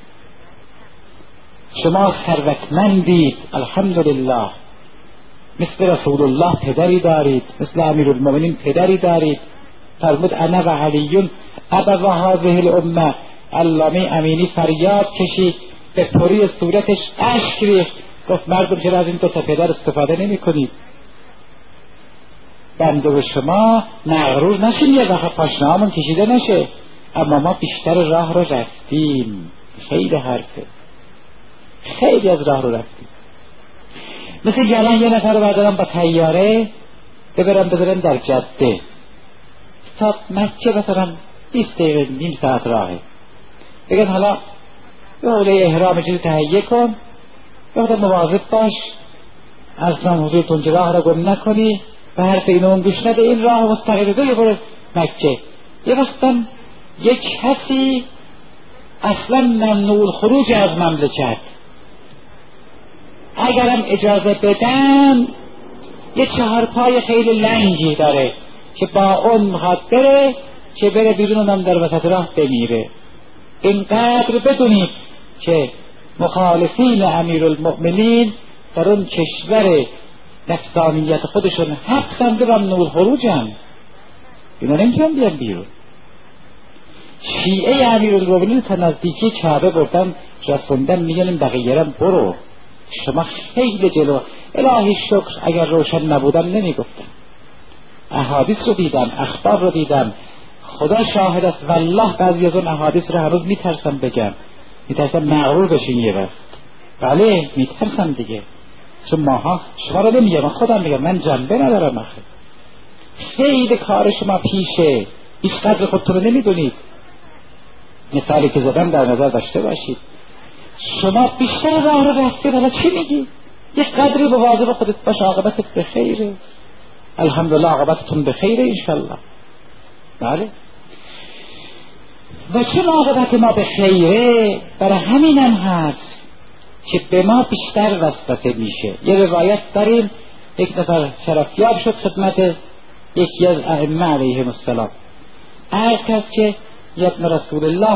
شما ثروتمندید الحمدلله، مثل رسول الله پدری دارید، مثل امیرالمومنین پدری دارید. فرمود انا و علیون ابا هذه الامه. علامه امینی فریاد کشید، به پری صورتش اشک ریخت، گفت مردم چرا از این دو تا پدر استفاده نمی کنید؟ بنده و شما مغرور نشیم یه وقت پاشنهامون کشیده نشه، اما ما بیشتر راه رو رفتیم. خیلی حرفه، خیلی از راه رو رفتیم. مثل گلان یه نفر رو بردارم با طیاره ببرم بذارم در جاده تا مسجد مثلا بیست دقیقه نیم ساعت راهه، بگن حالا یه حوله احرام چیزی تهیه کن، یه حوله مواظب باش اصلا حضورتون راه را گم نکنی و حرف اینو اون گوش نده، این راه مستقیل دو یه برو مکه. یه وقتم یک کسی اصلا ممنوع خروج از مملکت، اگرم اجازه بدن یه چهار پای خیلی لنگی داره که با اون میخواد بره که بره بیرون هم در وسط راه بمیره. اینقدر بدونید که مخالفین امیرالمؤمنین در اون کشور نفسانیت خودشون حبسنده و ممنوع خروجن، اینا نمیتونن بیان بیرون. شیعه امیرالمؤمنین تا نزدیکی کعبه بردن رسوندن، میگن این بقیه رم برو، شما خیلی جلو. الهی شکر اگر روشن نبودم نمیگفتم. احادیث رو دیدم، اخبار رو دیدم، خدا شاهد است والله بعضی از اون احادیث رو هنوز میترسم بگم، میترسم مغرور بشین یه وقت. بله میترسم دیگه، چون ماها شما رو نمیگم، من خودم میگم، من جنبه ندارم. آخه خیلی کار شما پیشه، هیچ قدر خودتون رو نمیدونید. مثالی که زدم در نظر داشته باشید. شما بیشتر راه رو رفتید، حالا چی میگی؟ یک قدری به واجب خودت باش، عاقبتت بخیره. الحمدلله عاقبتتون بخیره انشالله. بله. و چون عاقبت ما به خیره، برای همین هم هست که به ما بیشتر وسوسه میشه. یه روایت داریم یک نفر شرفیاب شد خدمت یکی از ائمه علیهم السلام، عرض کرد که یا ابن رسول الله،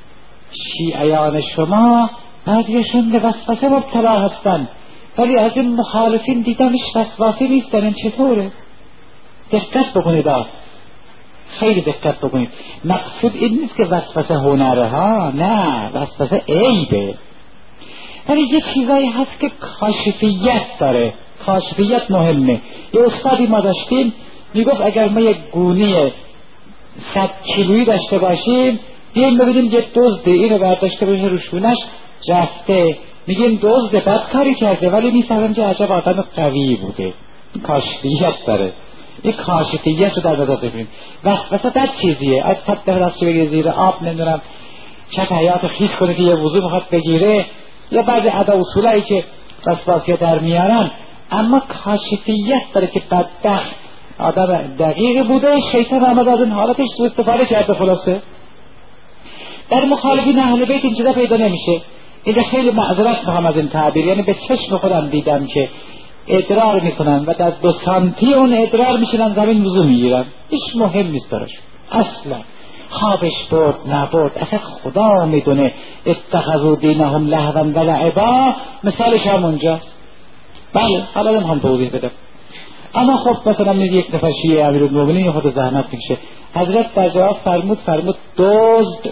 شیعیان شما بعضیشون به وسوسه مبتلا هستن، ولی از این مخالفین دیدمش وسواسی نیستن. این چطوره؟ دقت بکنید، خیلی دقت بکنید. مقصود این نیست که وسوسه هنره ها، نه، وسوسه عیبه. ولی یه چیزایی هست که کاشفیت داره. کاشفیت مهمه. یه استادی ما داشتیم میگفت اگر ما یک گونی صد کیلویی داشته باشیم، بیایم ببینیم یه دزد اینو برداشته باشه روشونش رفته، میگیم دزد بد کاری کرده، ولی میفهمیم که عجب آدم قوی بوده. این کاشفیت داره. این کاشفیت رو در نظر بگیریم. وسوسه بد چیزیه. از صد دفعه دست بگیره زیر آب، نمیدونم چپ حیات خیس کنه که یه وضو میخواد بگیره، یا بعضی ادا اصولایی که وسواسی در میارن، اما کاشفیت داره که بدبخت آدم دقیقی بوده، شیطان آمد از این حالتش سوء استفاده کرده. خلاصه در مخالفین اهل بیت این چیزا پیدا نمیشه. اینجا خیلی معذرت میخوام از این تعبیر، یعنی به چشم خودم دیدم که ادرار میکنن و در دو سانتی اون ادرار میشنن زمین وضو میگیرن، هیچ مهم نیست براش اصلا. خوابش برد نبرد اصلا خدا میدونه. اتخذوا دینهم لهوا و لعبا، مثالش هم اونجاست. بله، حالا نمیخوام توضیح بدم. اما خب مثلا میگه یک نفر شیعه امیرالمومنین خود زحمت میکشه، حضرت در جواب فرمود فرمود دزد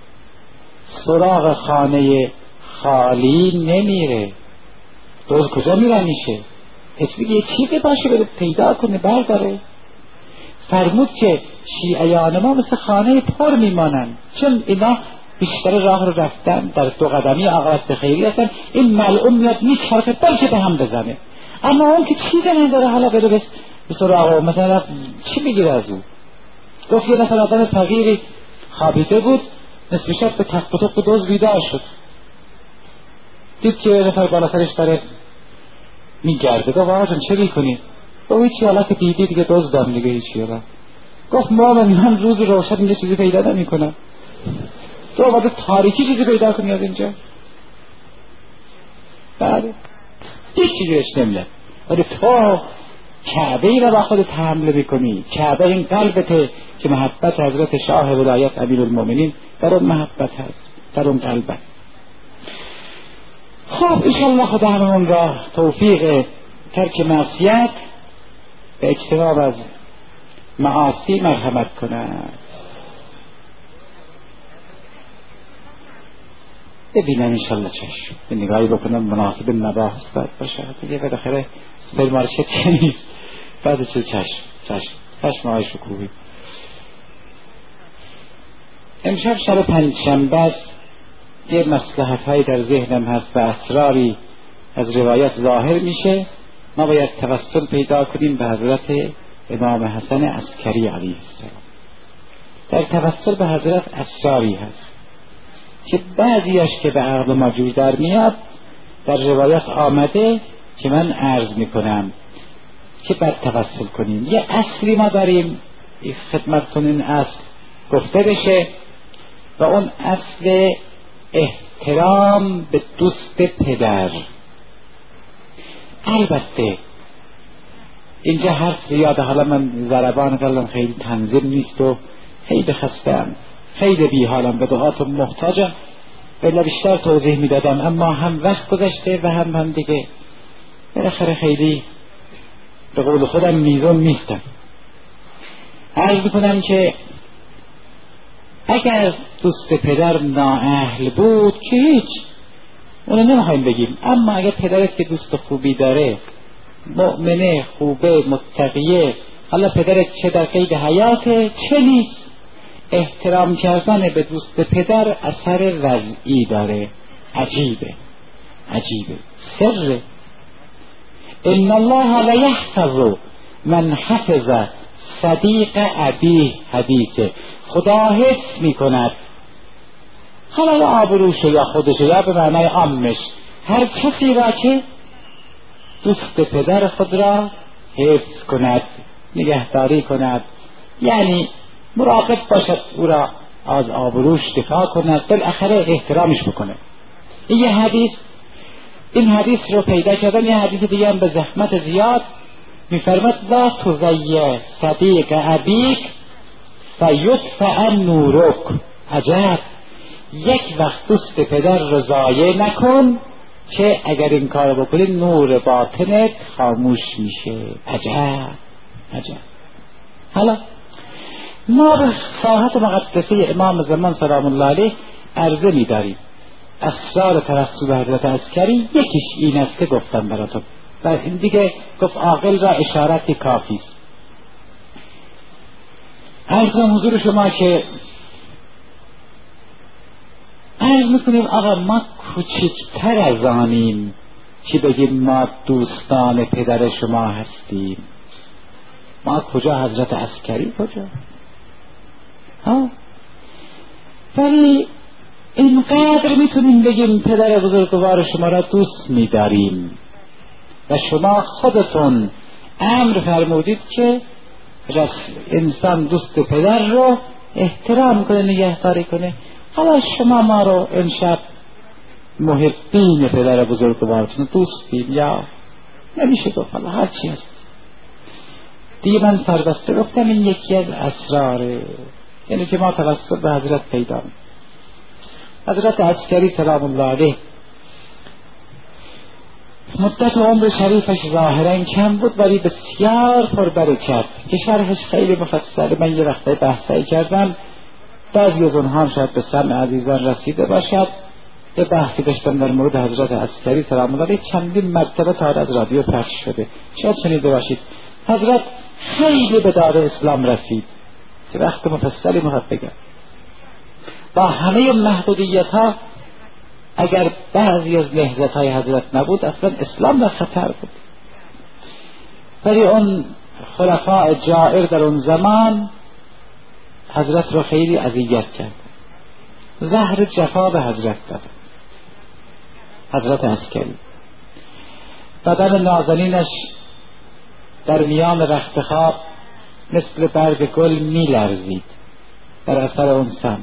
سراغ خانه خالی نمیره. دزد کجا میره میشه؟ اسمی یه چیزی باشه بده پیدا کنه برداره. فرمود که شیعیان ما مثل خانه پر میمانن، چون اینا بیشتر راه رو رفتن، در دو قدمی عاقبت به خیری هستن. این ملعون میاد میچرخه بلکه به هم بزنه، اما اون که چیزی نداره حالا بره بس به سراغ مثلا چی میگیره از اون. گفت یه نفر آدم فقیری خوابیده بود، نصف شب به تخت و تخت دوز بیدار شد، دید که یه نفر بالا سرش داره میگرده. گفت آقا جان چه میکنی؟ گفت هیچی، حالا که دیدی دیگه دوز دارم دیگه هیچی. گفت ما من روز روشن یه چیزی پیدا نمی کنم. تو آمده تاریکی چیزی پیدا کنی از اینجا؟ بله، هیچ چیزی اش نمیاد. ولی تو کعبه ای را با خودت حمله میکنی. کعبه این قلبته که محبت حضرت شاه ولایت امیرالمومنین در اون محبت هست، در اون قلب هست. خب انشاءالله خدا همون را توفیق ترک معصیت به اجتناب از معاصی مرحمت کند. ببینم انشاءالله چشم به نگاهی بکنم مناسب مباحث باید باشه دیگه. بالاخره سپر مارشت چه نیست بعد چه چشم چشم چشم آقای شکوهی. امشب شب پنجشنبه است. یه مصلحت هایی در ذهنم هست و اسراری از روایت ظاهر میشه. ما باید توسل پیدا کنیم به حضرت امام حسن عسکری علیه السلام. در توسل به حضرت اسراری هست که بعضیش که به عقل ما جوی در میاد در روایت آمده که من عرض میکنم که بعد توسل کنیم. یه اصلی ما داریم خدمتتون این اصل گفته بشه و اون اصل احترام به دوست پدر. البته اینجا حرف زیاده، حالا من ضربان قلبم خیلی تنظیم نیست و خیلی خستم، خیلی بی حالم، به دعاتون محتاجم، بلا بیشتر توضیح میدادم، اما هم وقت گذشته و هم هم دیگه بالاخره خیلی به قول خودم میزون نیستم. عرض میکنم که اگر دوست پدر نااهل بود که هیچ، اونو نمیخوایم بگیم، اما اگر پدرت که دوست خوبی داره، مؤمنه، خوبه، متقیه، حالا پدرت چه در قید حیاته چه نیست، احترام کردن به دوست پدر اثر وضعی داره. عجیبه عجیبه سر. ان الله لیحفظ من حفظ صدیق ابی حدیثه. خدا حفظ میکند، حالا یا آبروشه یا خودشه یا به معنای عامش، هر کسی را که دوست پدر خود را حفظ کند، نگهداری کند. یعنی مراقب باشد او را از آبروش دفاع کند، بالاخره احترامش بکنه. این یه حدیث، این حدیث رو پیدا کردن. یه حدیث دیگه هم به زحمت زیاد میفرماد لا تضیع صدیق ابیک فیطفأ نورک. عجب، یک وقت دوست پدر رو ضایع نکن که اگر این کار بکنی نور باطنت خاموش میشه. عجب عجب. حالا ما به ساحت مقدسه امام زمان سلام الله علیه عرضه می‌داریم. اسرار توسل حضرت عسکری یکیش این است که گفتم براتون و این دیگه گفت عاقل را اشارتی کافی است. عرض کنم حضور شما که عرض میکنیم آقا ما کوچکتر از آنیم که بگیم ما دوستان پدر شما هستیم. ما کجا حضرت عسکری کجا؟ ها؟ ولی اینقدر میتونیم بگیم پدر بزرگوار شما را دوست می‌داریم و شما خودتون امر فرمودید که انسان دوست پدر رو احترام کنه، نگهداری کنه. حالا شما ما رو امشب محبین پدر بزرگوارتون دوستیم یا نمیشه گفت، حالا هر چی هست دیگه. من سربسته گفتم این یکی از اسراره، یعنی که ما توسل به حضرت پیدا می‌کنیم. حضرت عسکری سلام الله علیه مدت عمر شریفش ظاهرا کم بود ولی بسیار پربرکت که شرحش خیلی مفصل. من یه وقته بحثی کردم، بعضی از اونها هم شاید به سمع عزیزان رسیده باشد. یه بحثی داشتم در مورد حضرت عسکری سلام الله علیه، چندین مرتبه تا از رادیو پخش شده، شاید شنیده باشید. حضرت خیلی به دار اسلام رسید که وقت مفصلی میخواد بگم. با همه محدودیت ها اگر بعضی از لحظات های حضرت نبود اصلا اسلام در خطر بود. ولی اون خلفاء جائر در اون زمان حضرت رو خیلی اذیت کرد، زهر جفا به حضرت داد. حضرت عسکری بدن نازنینش در میان رخت خواب مثل برگ گل می لرزید در اثر اون سم.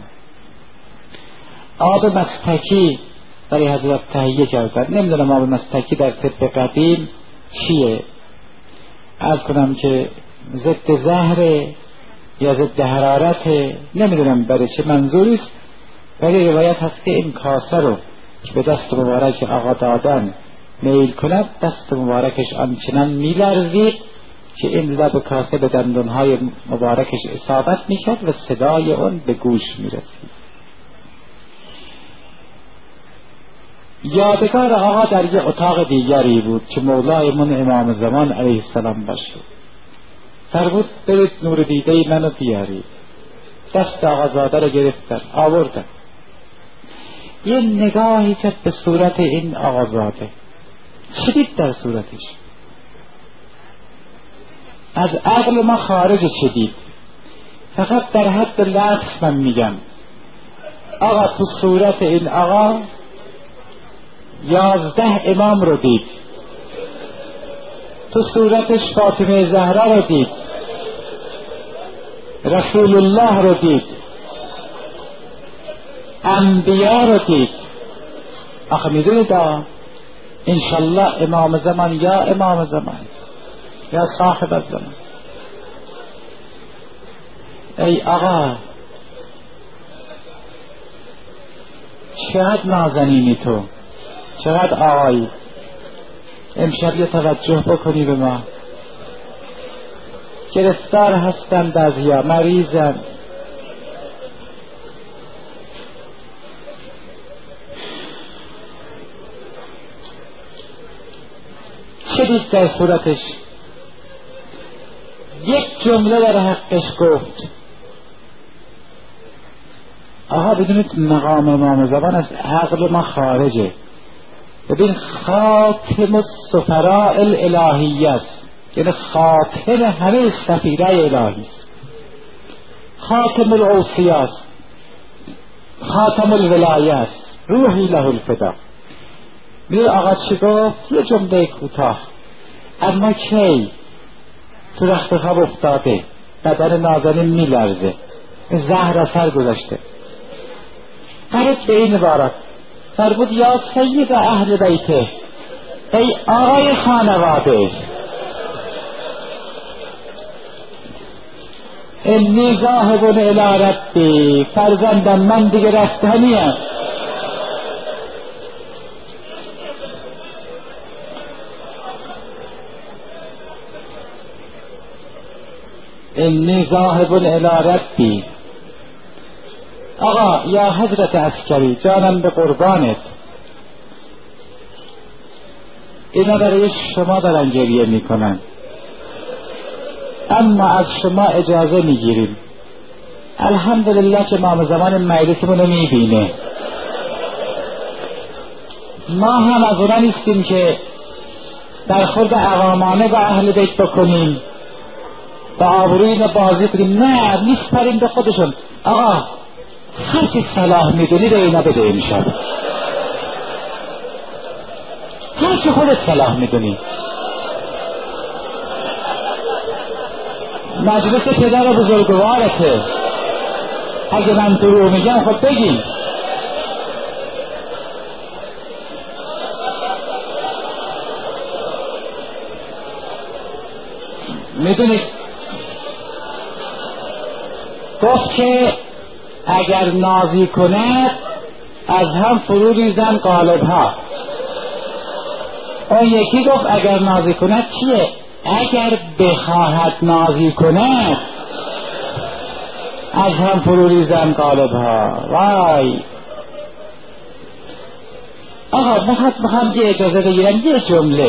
آب مستکی برای حضرت تهیه کردن. نمیدونم آب مستکی در طب قدیم چیه، عرض کنم که ضد زهر یا ضد حرارت، نمیدونم برای چه منظوریست، ولی روایت هست که این کاسه رو که به دست مبارک آقا دادن میل کند دست مبارکش آنچنان میلرزید که این لب کاسه به دندانهای مبارکش اصابت میکرد و صدای اون به گوش میرسید. یادگار آقا در یه اتاق دیگری بود که مولای من امام زمان علیه السلام باشه. فرمود برید نور دیده منو بیارید. دست آقا زاده رو گرفتن آوردن. یه نگاهی کرد به صورت این آقا زاده. چه دید در صورتش؟ از عقل ما خارج چه دید؟ فقط در حد لفظ من میگم. آقا تو صورت این آقا یازده امام رو دید، تو صورتش فاطمه زهرا رو دید، رسول الله رو دید، انبیا رو دید. آخه میدونید انشالله امام زمان یا امام زمان یا صاحب الزمان. ای آقا چقدر نازنینی تو، چقدر آقایی، امشب یه توجه بکنی به ما. گرفتار هستن بعضیا، مریضن. چه دید در صورتش؟ یک جمله در حقش گفت. آها بدونید مقام امام زمان از عقل ما خارجه. ببین خاتم السفراء الالهی است، یعنی خاتم همه سفیرای الهی است، خاتم الاوصیا است، خاتم الولایه است، روحی له الفدا. میره آقا چی گفت؟ یه جمله کوتاه، اما کی تو رخت خواب افتاده، بدن نازنین میلرزه، زهر اثر گذاشته. قرید به این عبارت فرمود یا سید اهل بیته، ای آقای خانواده، انی ذاهب الی ربی، فرزندم من دیگه رفتنیم. انی ذاهب الی ربی. آقا یا حضرت عسکری، جانم به قربانت، اینا برای شما دارن گریه میکنن، اما از شما اجازه میگیریم. الحمدلله که امام زمان مجلسمون رو میبینه. ما هم از اونا نیستیم که در خورد عوامانه با اهل بیت بکنیم، با آبروی اینا بازی کنیم. نه، میسپاریم به خودشون. آقا هر چی صلاح میدونی به اینا بده امشب، هر چی خودت صلاح میدونی. مجلس پدر بزرگوارته، اگه من دروغ میگم خب بگیم. میدونید گفت که اگر نازی کند از هم فرو ریزن قالبها. اون یکی گفت اگر نازی کند چیه؟ اگر بخواهد نازی کند از هم فرو ریزن قالبها. وای آقا بخواد بخوام یه اجازه بگیرم یه جمله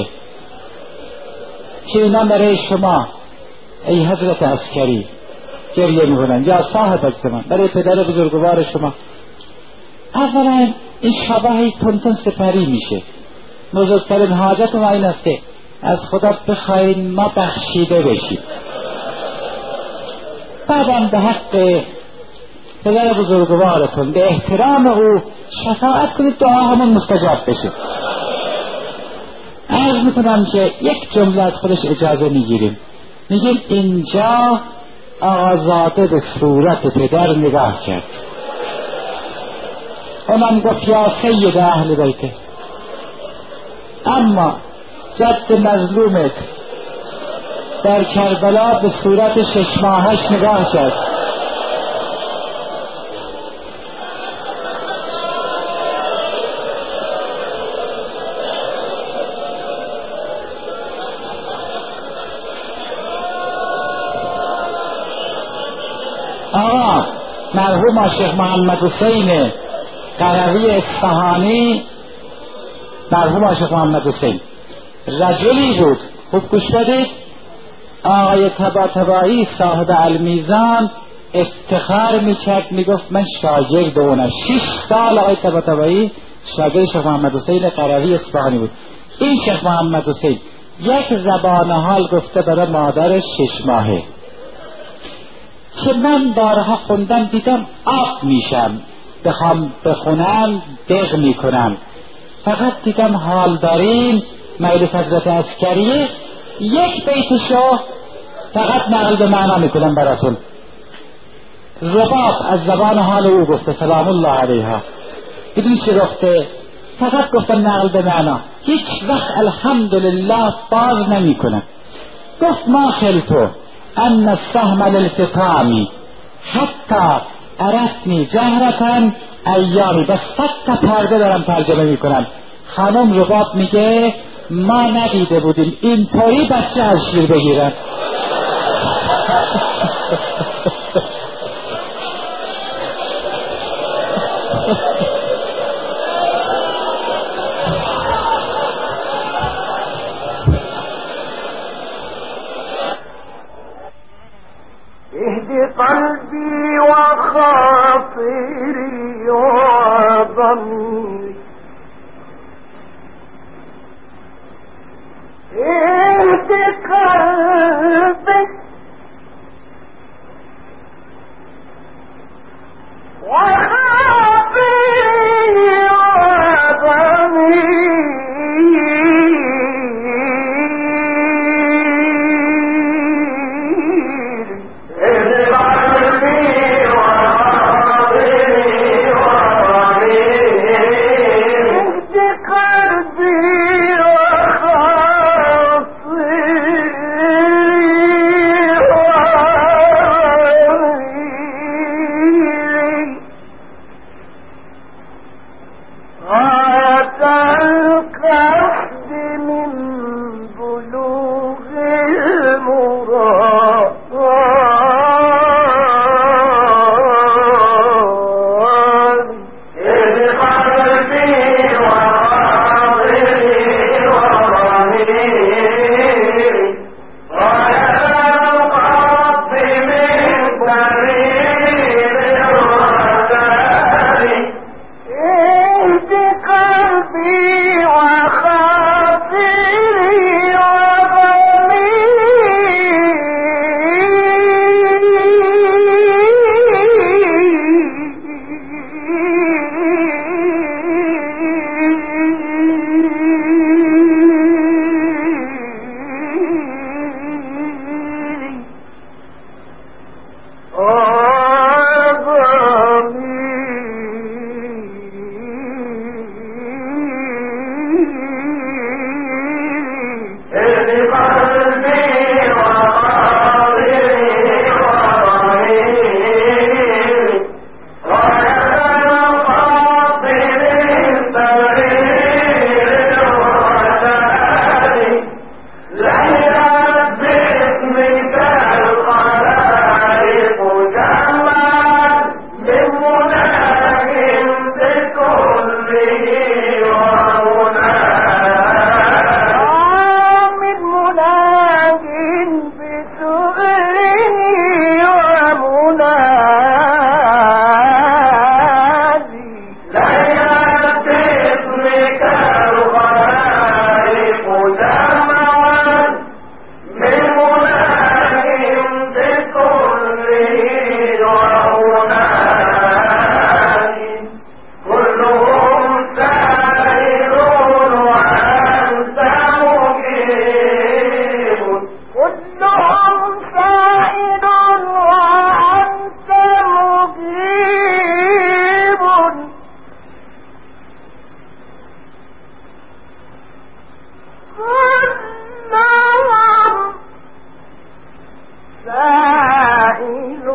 که اینا برای شما ای حضرت عسکری گریه میکنن یا صاحب زمان، برای پدر بزرگوار شما. اولا این شباهی تونتون سپری میشه. بزرگترین حاجت ما این است که از خدا بخواین ما بخشیده بشیم، بعدم به حق پدر بزرگوارتون به احترام او شفاعت کنید، دعا همون مستجاب بشه. عرض میکنم که یک جمله از خودش اجازه میگیریم، میگیم اینجا آقازاده به صورت پدر نگاه کرد، اونم گفت یا سید اهل بیته، اما جد مظلومت در کربلا به صورت شش ماهش نگاه کرد. آقا مرحوم شیخ محمد حسین قروی اصفهانی، مرحوم شیخ محمد حسین رجلی بود، خوب گوش بدید. آقای طباطبایی صاحب المیزان افتخار میکرد، میگفت من شاگرد اونم. شش سال آقای طباطبایی شاگرد شیخ محمد حسین قروی اصفهانی بود. این شیخ محمد حسین یک زبان حال گفته برای مادرش شش ماهه که من بارها خوندم دیدم آب میشم، بخوام بخونم دق میکنم. فقط دیدم حال داریم مجلس حضرت عسکریه، یک بیتشو فقط نقل به معنا میکنم براتون. رباب از زبان حال او گفته سلام الله علیها، بدون چی گفته، فقط گفتم نقل به معنا، هیچ وقت الحمدلله باز نمیکنم. گفت ما خلتو ان السهم للفطامی حتی ارتنی جهرتن ایامی. بس صد تا پرده دارم ترجمه میکنم. خانم رباب میگه ما ندیده بودیم اینطوری بچه از شیر بگیرن. اهد قلبي وخاطري وضميري، اهد قلبي وخاطري وضميري، اهد قلبي وخاطري لا إله